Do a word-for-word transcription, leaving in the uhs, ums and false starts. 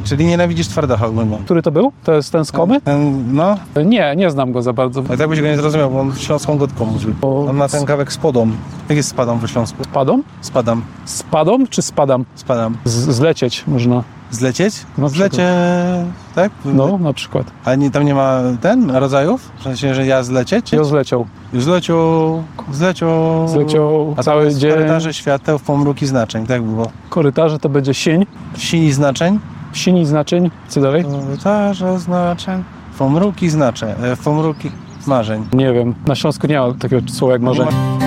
Czyli nienawidzisz twardocha ogólnie. Który to był? To jest ten z Komy? Ten, no, Nie, nie znam go za bardzo. ale tak byś go nie zrozumiał, bo on śląską gotką mówił. O, On ma ten kawałek spadą. Jak jest spadą we śląsku? Spadą? Spadam, Spadą czy spadam? spadam. Z, zlecieć można. Zlecieć? Na Zlecie, tak? No, na przykład. A nie, tam nie ma ten, rodzajów? W sensie, że ja zlecieć? Jo zleciał. Już zleciał, zleciał... Zleciał A cały cały dzień. korytarze świateł, pomruki znaczeń, tak było. Korytarze to będzie sień. Sini znaczeń? Sini znaczeń. Co dalej? Korytarze znaczeń. Pomruki znaczeń, e, pomruki marzeń. Nie wiem. Na Śląsku nie ma takiego słowa jak marzenie.